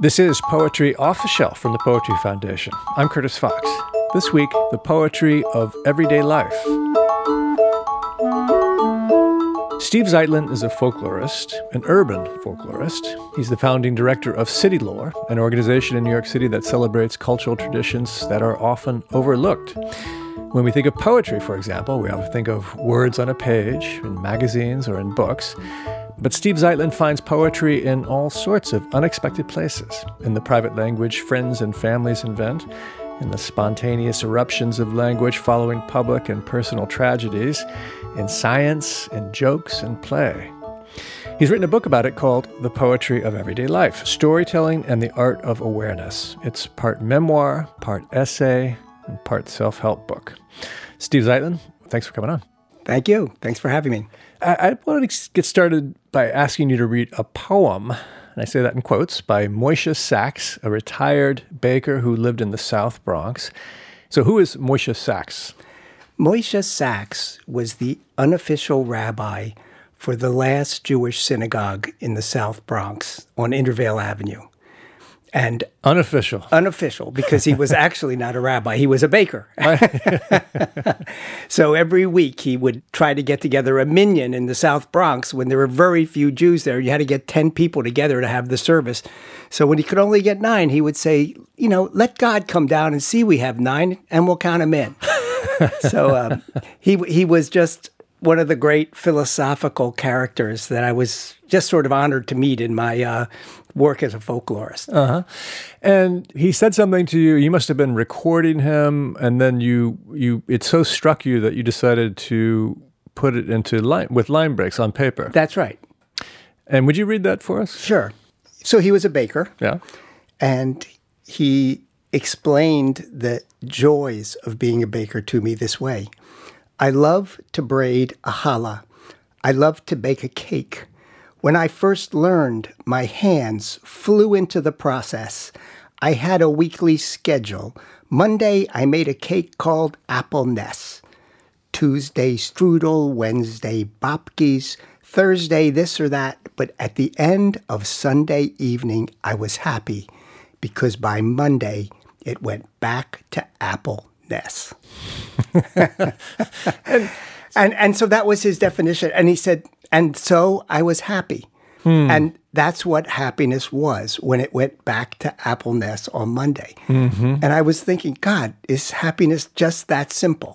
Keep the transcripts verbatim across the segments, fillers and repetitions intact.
This is Poetry Off the Shelf from the Poetry Foundation. I'm Curtis Fox. This week, the poetry of everyday life. Steve Zeitlin is a folklorist, an urban folklorist. He's the founding director of City Lore, an organization in New York City that celebrates cultural traditions that are often overlooked. When we think of poetry, for example, we often think of words on a page, in magazines or in books. But Steve Zeitlin finds poetry in all sorts of unexpected places, in the private language friends and families invent, in the spontaneous eruptions of language following public and personal tragedies, in science, in jokes, and play. He's written a book about it called The Poetry of Everyday Life, Storytelling and the Art of Awareness. It's part memoir, part essay, and part self-help book. Steve Zeitlin, thanks for coming on. Thank you. Thanks for having me. I, I want to get started by asking you to read a poem, and I say that in quotes, by Moshe Sachs, a retired baker who lived in the South Bronx. So who is Moshe Sachs? Moshe Sachs was the unofficial rabbi for the last Jewish synagogue in the South Bronx on Intervale Avenue. And Unofficial. Unofficial, because he was actually not a rabbi. He was a baker. So every week he would try to get together a minyan in the South Bronx when there were very few Jews there. You had to get ten people together to have the service. So when he could only get nine, he would say, you know, let God come down and see we have nine and we'll count him in. So um, he he was just one of the great philosophical characters that I was just sort of honored to meet in my uh, work as a folklorist. Uh-huh. And he said something to you. You must have been recording him, and then you you it so struck you that you decided to put it into line with line breaks on paper. That's right. And would you read that for us? Sure. So he was a baker. Yeah. And he explained the joys of being a baker to me this way. I love to braid a challah. I love to bake a cake. When I first learned, my hands flew into the process. I had a weekly schedule. Monday, I made a cake called Apple Ness. Tuesday, strudel. Wednesday, babkis. Thursday, this or that. But at the end of Sunday evening, I was happy because by Monday, it went back to Apple Ness. and, and and so that was his definition. And he said, and so I was happy. Hmm. And that's what happiness was when it went back to Apple Ness on Monday. Mm-hmm. And I was thinking, God, is happiness just that simple?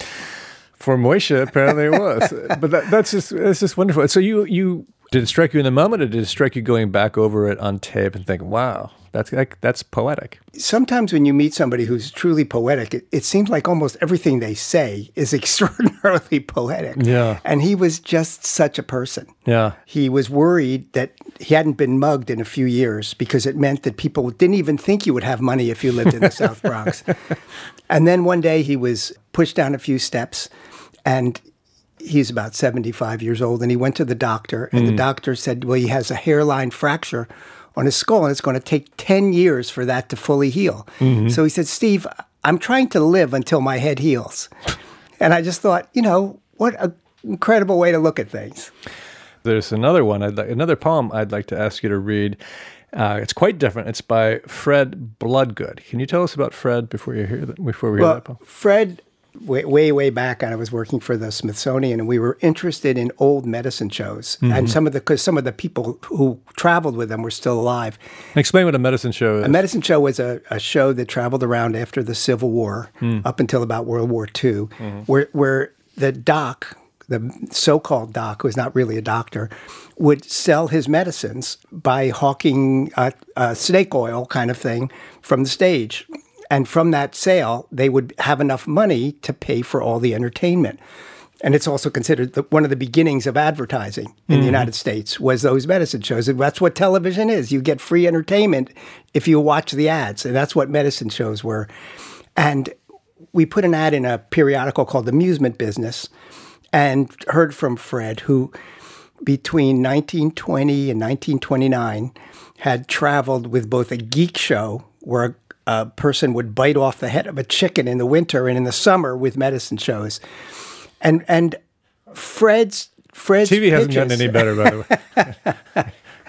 For Moshe, apparently it was. But that, that's just that's just wonderful. So you you did it strike you in the moment, or did it strike you going back over it on tape and thinking, wow, that's like, that's poetic? Sometimes when you meet somebody who's truly poetic, it, it seems like almost everything they say is extraordinarily poetic. Yeah. And he was just such a person. Yeah. He was worried that he hadn't been mugged in a few years because it meant that people didn't even think you would have money if you lived in the South Bronx. And then one day he was pushed down a few steps, and he's about seventy-five years old, and he went to the doctor, and mm. the doctor said, well, he has a hairline fracture on his skull, and it's going to take ten years for that to fully heal. Mm-hmm. So he said, Steve, I'm trying to live until my head heals. And I just thought, you know, what an incredible way to look at things. There's another one, I'd like, another poem I'd like to ask you to read. Uh, it's quite different. It's by Fred Bloodgood. Can you tell us about Fred before you hear that? Before we well, hear that poem? Fred, way, way, way back, I was working for the Smithsonian, and we were interested in old medicine shows. Mm-hmm. And some of the, because some of the people who traveled with them were still alive. Explain what a medicine show is. A medicine show was a, a show that traveled around after the Civil War, mm. up until about World War Two, mm-hmm. where where the doc, the so-called doc, who was not really a doctor, would sell his medicines by hawking uh, uh, snake oil kind of thing from the stage. And from that sale, they would have enough money to pay for all the entertainment. And it's also considered the, one of the beginnings of advertising in mm. the United States was those medicine shows. And that's what television is. You get free entertainment if you watch the ads. And that's what medicine shows were. And we put an ad in a periodical called Amusement Business and heard from Fred, who between nineteen twenty and nineteen twenty-nine had traveled with both a geek show where a, a person would bite off the head of a chicken in the winter and in the summer with medicine shows. And and Fred's Fred's T V hasn't pitches, gotten any better, by the way.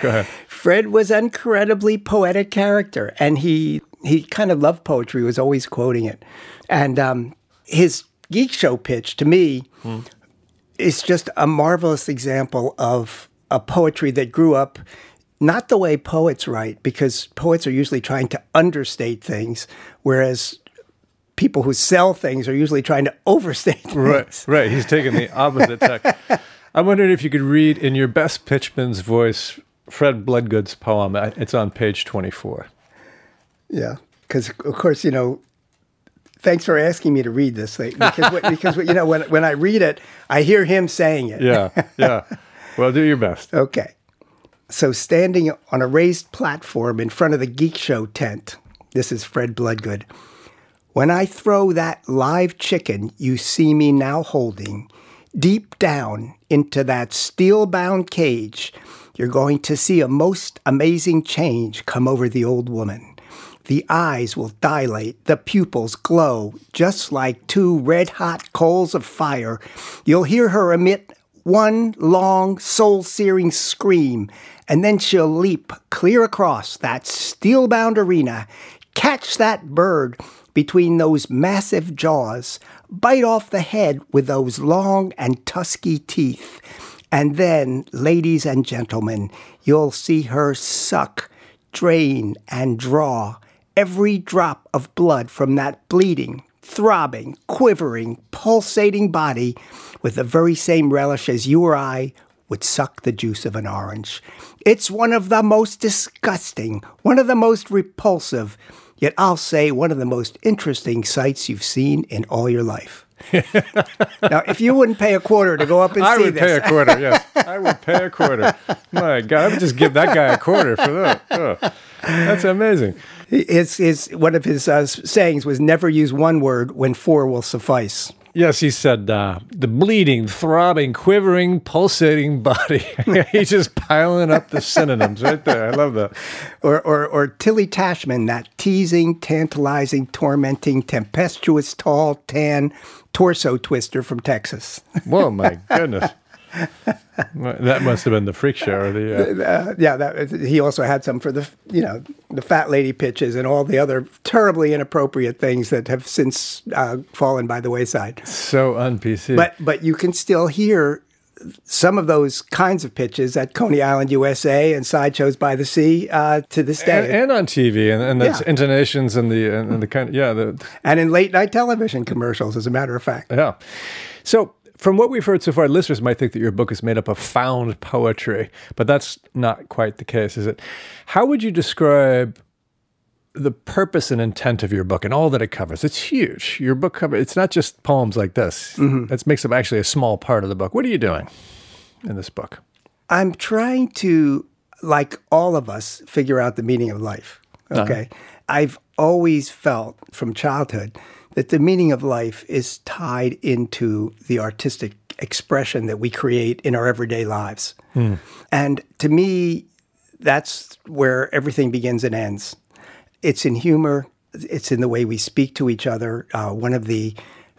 Go ahead. Fred was an incredibly poetic character, and he he kind of loved poetry, was always quoting it. And um, his Geek Show pitch, to me, hmm. is just a marvelous example of a poetry that grew up not the way poets write, because poets are usually trying to understate things, whereas people who sell things are usually trying to overstate things. Right, right. He's taking the opposite tack. I wondered if you could read in your best pitchman's voice Fred Bloodgood's poem. It's on page twenty-four. Yeah, because, of course, you know, thanks for asking me to read this thing. Because, because you know, when, when I read it, I hear him saying it. Yeah, yeah. Well, do your best. Okay. So standing on a raised platform in front of the Geek Show tent, this is Fred Bloodgood. When I throw that live chicken you see me now holding deep down into that steel-bound cage, you're going to see a most amazing change come over the old woman. The eyes will dilate, the pupils glow, just like two red-hot coals of fire. You'll hear her emit one long, soul-searing scream, and then she'll leap clear across that steel-bound arena, catch that bird between those massive jaws, bite off the head with those long and tusky teeth, and then, ladies and gentlemen, you'll see her suck, drain, and draw every drop of blood from that bleeding, throbbing, quivering, pulsating body with the very same relish as you or I would suck the juice of an orange. It's one of the most disgusting, one of the most repulsive, yet I'll say one of the most interesting sights you've seen in all your life. Now, if you wouldn't pay a quarter to go up and I see would this. pay a quarter, yes. I would pay a quarter. My God, I would just give that guy a quarter for that. Oh, that's amazing. His, his, one of his uh, sayings was, never use one word when four will suffice. Yes, he said, uh, the bleeding, throbbing, quivering, pulsating body. He's just piling up the synonyms right there. I love that. Or, or, or Tilly Tashman, that teasing, tantalizing, tormenting, tempestuous, tall, tan, torso twister from Texas. Whoa, my goodness. That must have been the freak show. Or the, uh... Uh, yeah, that, he also had some for the, you know, the fat lady pitches and all the other terribly inappropriate things that have since uh, fallen by the wayside. So un-P C. But but you can still hear some of those kinds of pitches at Coney Island, U S A, and Sideshows by the Sea uh, to this day, and, and on T V, and, and the yeah. intonations and the and, and the kind, of, yeah, the and in late night television commercials, as a matter of fact. Yeah. So, from what we've heard so far, listeners might think that your book is made up of found poetry, but that's not quite the case, is it? How would you describe the purpose and intent of your book and all that it covers? It's huge. Your book covers, it's not just poems like this. Mm-hmm. That makes up actually a small part of the book. What are you doing in this book? I'm trying to, like all of us, figure out the meaning of life, okay? Uh-huh. I've always felt from childhood that the meaning of life is tied into the artistic expression that we create in our everyday lives. Mm. And to me, that's where everything begins and ends. It's in humor. It's in the way we speak to each other. Uh, one of the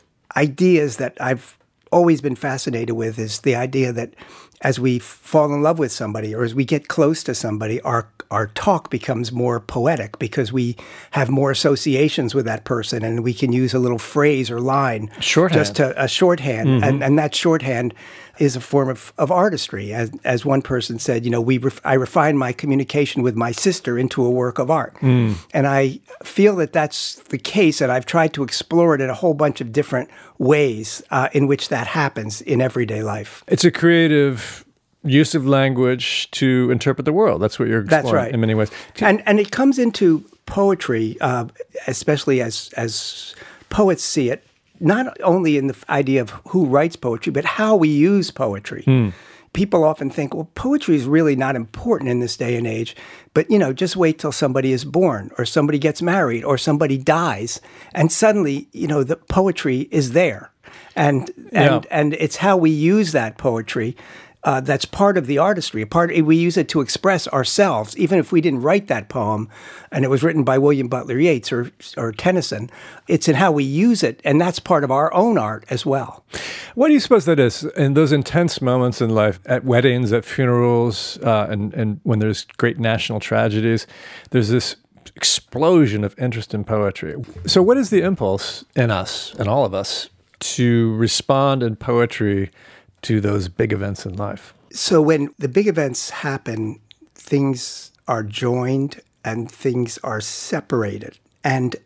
ideas that I've always been fascinated with is the idea that as we fall in love with somebody or as we get close to somebody, our our talk becomes more poetic because we have more associations with that person and we can use a little phrase or line. Shorthand. Just to, a shorthand. Mm-hmm. And, and that shorthand is a form of, of artistry. As, as one person said, you know, we ref, I refine my communication with my sister into a work of art. Mm. And I feel that that's the case, and I've tried to explore it in a whole bunch of different ways uh, in which that happens in everyday life. It's a creative use of language to interpret the world. That's what you're exploring. That's right. In many ways. And and it comes into poetry, uh, especially as as poets see it, not only in the idea of who writes poetry, but how we use poetry. Hmm. People often think, well, poetry is really not important in this day and age. But, you know, just wait till somebody is born or somebody gets married or somebody dies. And suddenly, you know, the poetry is there. And and, yeah. and it's how we use that poetry uh, that's part of the artistry. A part we use it to express ourselves, even if we didn't write that poem, and it was written by William Butler Yeats or or Tennyson. It's in how we use it, and that's part of our own art as well. What do you suppose that is? In those intense moments in life, at weddings, at funerals, uh, and and when there's great national tragedies, there's this explosion of interest in poetry. So, what is the impulse in us, in all of us, to respond in poetry to those big events in life? So when the big events happen, things are joined and things are separated. And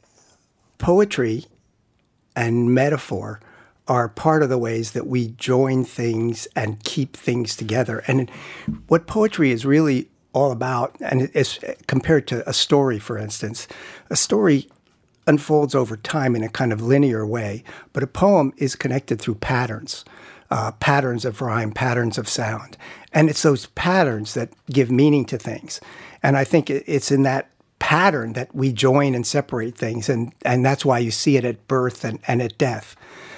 poetry and metaphor are part of the ways that we join things and keep things together. And what poetry is really all about, and it's compared to a story, for instance, a story unfolds over time in a kind of linear way, but a poem is connected through patterns. Uh, patterns of rhyme, patterns of sound. And it's those patterns that give meaning to things. And I think it's in that pattern that we join and separate things, and, and that's why you see it at birth and, and at death.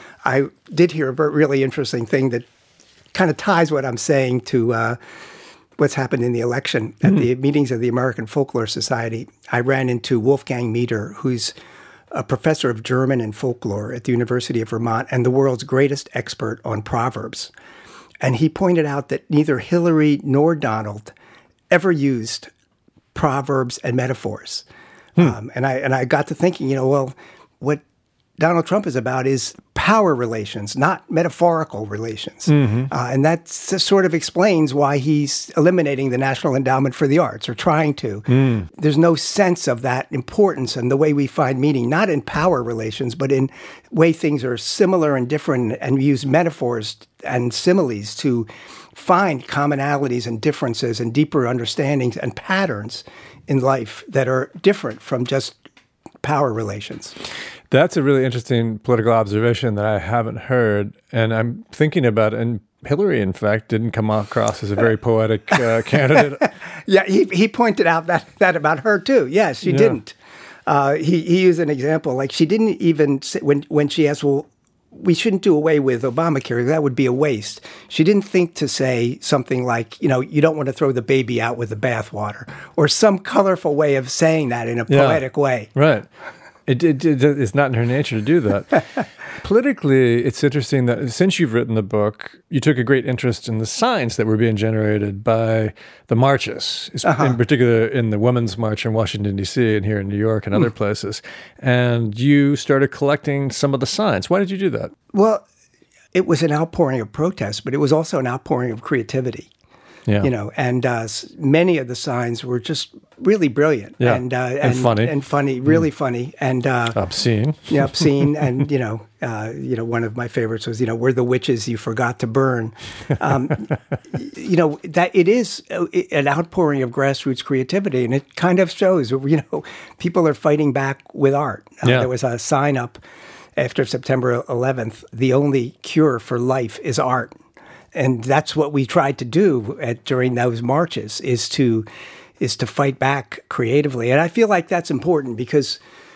I did hear a really interesting thing that kind of ties what I'm saying to uh, what's happened in the election. At mm-hmm. the meetings of the American Folklore Society, I ran into Wolfgang Meeder, who's a professor of German and folklore at the University of Vermont and the world's greatest expert on proverbs. And he pointed out that neither Hillary nor Donald ever used proverbs and metaphors. Hmm. Um, and I and I got to thinking, you know, well, what Donald Trump is about is power relations, not metaphorical relations. Mm-hmm. Uh, and that sort of explains why he's eliminating the National Endowment for the Arts, or trying to. Mm. There's no sense of that importance and the way we find meaning, not in power relations, but in way things are similar and different, and we use metaphors and similes to find commonalities and differences and deeper understandings and patterns in life that are different from just power relations. That's a really interesting political observation that I haven't heard, and I'm thinking about it. And Hillary, in fact, didn't come across as a very poetic uh, candidate. Yeah, he he pointed out that, that about her, too. Yes, she yeah. didn't. Uh, he, he used an example, like she didn't even, say, when, when she asked, well, we shouldn't do away with Obamacare, that would be a waste. She didn't think to say something like, you know, you don't want to throw the baby out with the bathwater, or some colorful way of saying that in a yeah. poetic way. Right. It, it, it, it's not in her nature to do that. Politically, it's interesting that since you've written the book, you took a great interest in the signs that were being generated by the marches, uh-huh. in particular in the Women's March in Washington, D C, and here in New York and other mm. places. And you started collecting some of the signs. Why did you do that? Well, it was an outpouring of protest, but it was also an outpouring of creativity. Yeah. You know, and uh, many of the signs were just really brilliant yeah. and, uh, and and funny and funny, really mm. funny and uh, obscene. Yeah, obscene, and you know, uh, you know, one of my favorites was, you know, "We're the witches you forgot to burn." Um, you know, that it is an outpouring of grassroots creativity, and it kind of shows. You know, people are fighting back with art. Uh, yeah. There was a sign up after September eleventh. The only cure for life is art. And that's what we tried to do at, during those marches, is to is to fight back creatively. And I feel like that's important because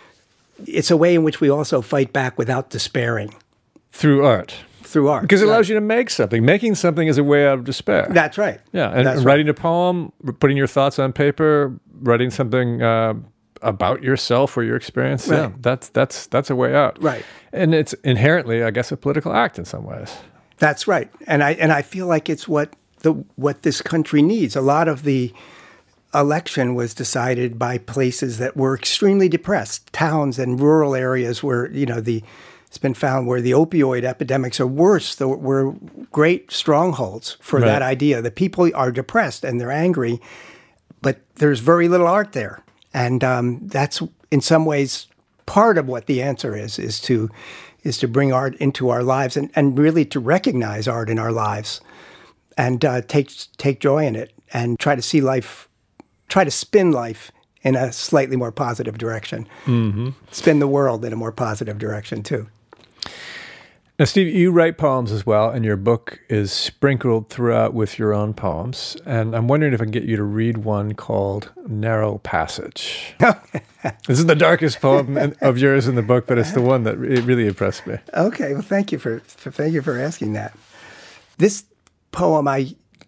it's a way in which we also fight back without despairing. Through art. Through art. Because it allows right. you to make something. Making something is a way out of despair. That's right. Yeah, and, that's and writing right. a poem, putting your thoughts on paper, writing something uh, about yourself or your experience, right. yeah, that's, that's, that's a way out. Right. And it's inherently, I guess, a political act in some ways. That's right, and I and I feel like it's what the what this country needs. A lot of the election was decided by places that were extremely depressed, towns and rural areas where, you know, the it's been found where the opioid epidemics are worse. There were great strongholds for right. that idea that people are depressed and they're angry, but there's very little art there, and um, that's in some ways part of what the answer is is to. is to bring art into our lives and, and really to recognize art in our lives and uh, take take joy in it and try to see life, try to spin life in a slightly more positive direction. Mm-hmm. Spin the world in a more positive direction, too. Now, Steve, you write poems as well, and your book is sprinkled throughout with your own poems. And I'm wondering if I can get you to read one called Narrow Passage. This is the darkest poem of yours in the book, but it's the one that it really impressed me. Okay, well, thank you for, for thank you for asking that. This poem I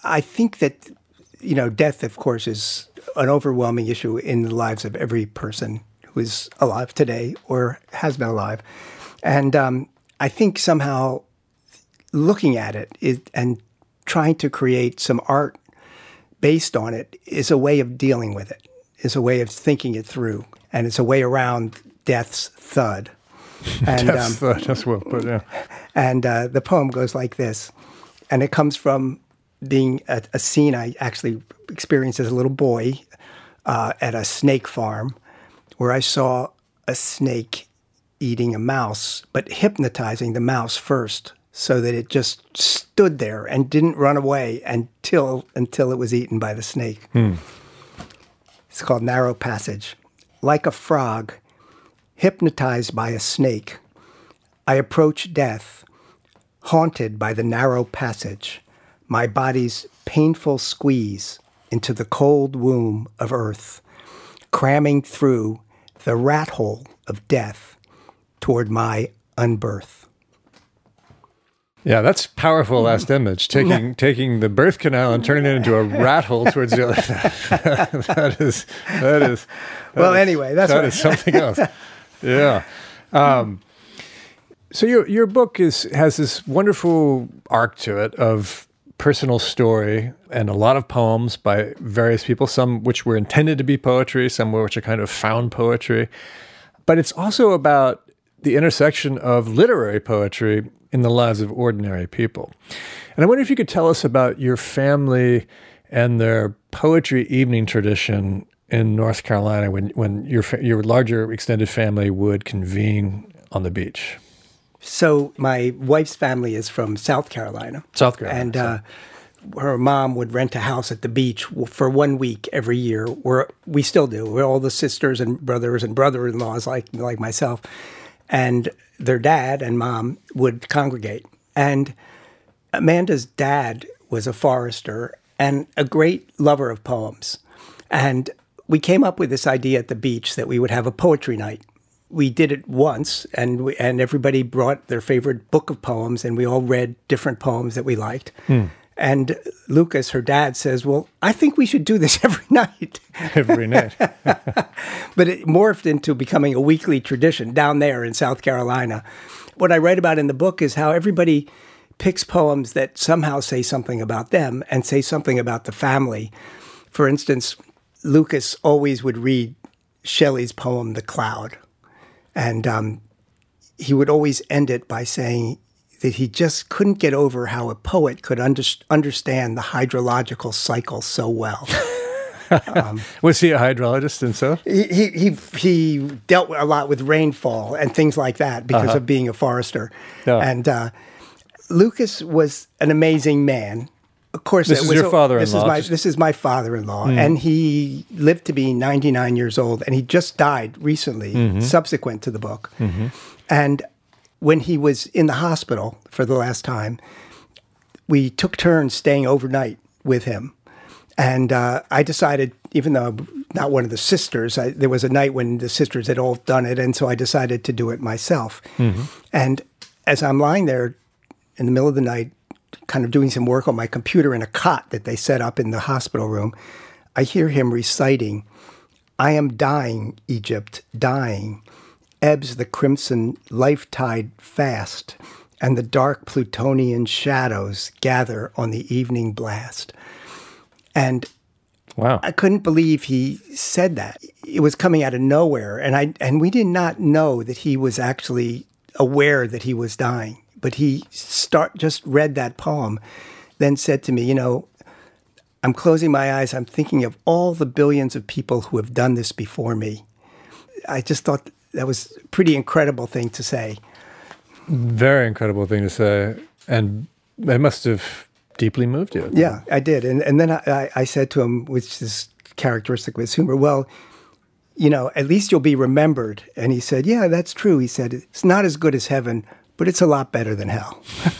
I think that, you know, death, of course, is an overwhelming issue in the lives of every person who is alive today or has been alive. And um, I think somehow looking at it is, and trying to create some art based on it is a way of dealing with it, is a way of thinking it through. And it's a way around death's thud. And, Death's um, thud, that's well put, yeah. And uh, the poem goes like this. And it comes from being a, a scene I actually experienced as a little boy uh, at a snake farm, where I saw a snake eating a mouse, but hypnotizing the mouse first, so that it just stood there and didn't run away until until it was eaten by the snake. Hmm. It's called Narrow Passage. Like a frog, hypnotized by a snake, I approach death, haunted by the narrow passage, my body's painful squeeze into the cold womb of earth, cramming through the rat hole of death toward my unbirth. Yeah, that's powerful last image. Taking taking the birth canal and turning it into a rat hole towards the other. that, that is that is. That well, is, anyway, that's that what is something else. Yeah. Um, so your your book is has this wonderful arc to it of personal story and a lot of poems by various people. Some which were intended to be poetry, some which are kind of found poetry, but it's also about the intersection of literary poetry in the lives of ordinary people. And I wonder if you could tell us about your family and their poetry evening tradition in North Carolina when, when your your larger extended family would convene on the beach. So my wife's family is from South Carolina. South Carolina. And uh, her mom would rent a house at the beach for one week every year, where we still do. We're all the sisters and brothers and brother-in-laws like like myself. And their dad and mom would congregate. And Amanda's dad was a forester and a great lover of poems. And we came up with this idea at the beach that we would have a poetry night. We did it once, and we, and everybody brought their favorite book of poems, and we all read different poems that we liked. Hmm. And Lucas, her dad, says, well, I think we should do this every night. Every night. But it morphed into becoming a weekly tradition down there in South Carolina. What I write about in the book is how everybody picks poems that somehow say something about them and say something about the family. For instance, Lucas always would read Shelley's poem, The Cloud. And um, he would always end it by saying that he just couldn't get over how a poet could under- understand the hydrological cycle so well. Um, was he a hydrologist and so? He, he he he dealt a lot with rainfall and things like that because uh-huh. of being a forester. Yeah. And uh, Lucas was an amazing man. Of course, this it is was, your father-in-law. This is my this is my father-in-law, mm. and he lived to be ninety-nine years old, and he just died recently, mm-hmm. subsequent to the book. Mm-hmm. And when he was in the hospital for the last time, we took turns staying overnight with him. And uh, I decided, even though I'm not one of the sisters, I, there was a night when the sisters had all done it, and so I decided to do it myself. Mm-hmm. And as I'm lying there in the middle of the night, kind of doing some work on my computer in a cot that they set up in the hospital room, I hear him reciting, I am dying, Egypt, dying. Ebbs the crimson life tide fast, and the dark Plutonian shadows gather on the evening blast. And wow. I couldn't believe he said that. It was coming out of nowhere, and I and we did not know that he was actually aware that he was dying. But he start just read that poem, then said to me, you know, I'm closing my eyes. I'm thinking of all the billions of people who have done this before me. I just thought that was a pretty incredible thing to say. Very incredible thing to say. And it must have deeply moved you. Yeah, I did. And and then I, I said to him, which is characteristic with his humor, well, you know, at least you'll be remembered. And he said, yeah, that's true. He said, it's not as good as heaven, but it's a lot better than hell.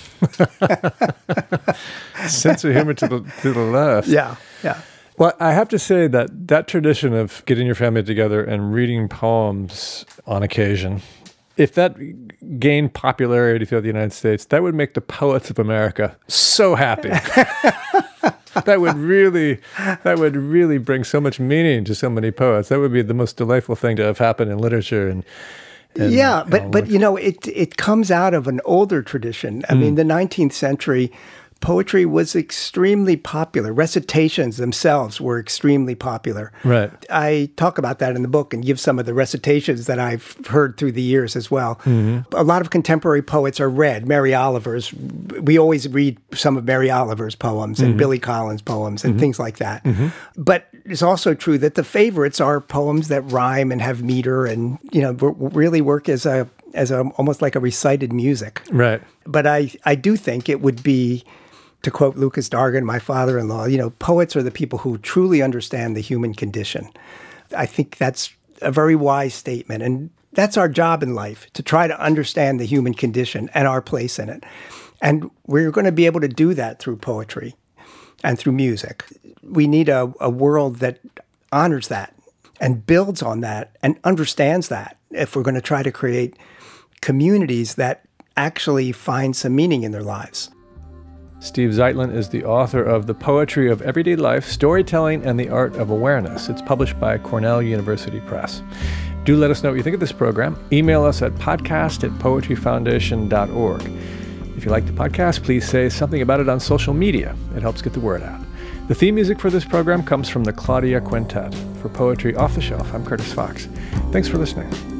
Sense of humor to the to the left. Yeah, yeah. Well, I have to say that that tradition of getting your family together and reading poems on occasion, if that gained popularity throughout the United States, that would make the poets of America so happy. that would really, that would really bring so much meaning to so many poets. That would be the most delightful thing to have happen in literature. And, and yeah, you but know, but you know, it it comes out of an older tradition. I mm. mean, the nineteenth century. Poetry was extremely popular. Recitations themselves were extremely popular. Right. I talk about that in the book and give some of the recitations that I've heard through the years as well. Mm-hmm. A lot of contemporary poets are read. Mary Oliver's, we always read some of Mary Oliver's poems and mm-hmm. Billy Collins' poems and mm-hmm. things like that. Mm-hmm. But it's also true that the favorites are poems that rhyme and have meter and, you know, really work as a as a, almost like a recited music. Right. But I, I do think it would be, to quote Lucas Dargan, my father-in-law, you know, poets are the people who truly understand the human condition. I think that's a very wise statement. And that's our job in life, to try to understand the human condition and our place in it. And we're going to be able to do that through poetry and through music. We need a, a world that honors that and builds on that and understands that if we're going to try to create communities that actually find some meaning in their lives. Steve Zeitlin is the author of The Poetry of Everyday Life, Storytelling and the Art of Awareness. It's published by Cornell University Press. Do let us know what you think of this program. Email us at podcast at poetry foundation dot org. If you like the podcast, please say something about it on social media. It helps get the word out. The theme music for this program comes from the Claudia Quintet. For Poetry Off the Shelf, I'm Curtis Fox. Thanks for listening.